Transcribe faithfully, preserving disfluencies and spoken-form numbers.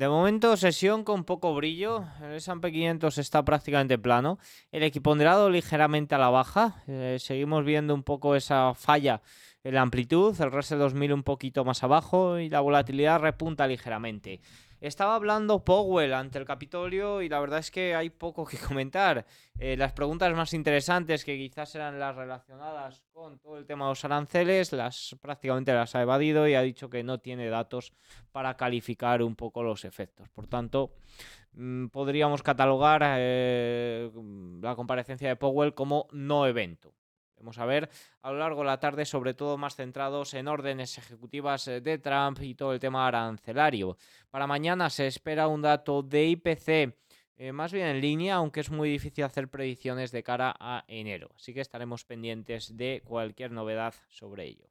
De momento, sesión con poco brillo. El S and P quinientos está prácticamente plano. El equiponderado ligeramente a la baja. Eh, seguimos viendo un poco esa falla en la amplitud. El Russell dos mil un poquito más abajo y la volatilidad repunta ligeramente. Estaba hablando Powell ante el Capitolio y la verdad es que hay poco que comentar. Eh, las preguntas más interesantes, que quizás eran las relacionadas con todo el tema de los aranceles, las prácticamente las ha evadido y ha dicho que no tiene datos para calificar un poco los efectos. Por tanto, mmm, podríamos catalogar eh, la comparecencia de Powell como no evento. Vamos a ver a lo largo de la tarde, sobre todo más centrados en órdenes ejecutivas de Trump y todo el tema arancelario. Para mañana se espera un dato de I P C eh, más bien en línea, aunque es muy difícil hacer predicciones de cara a enero. Así que estaremos pendientes de cualquier novedad sobre ello.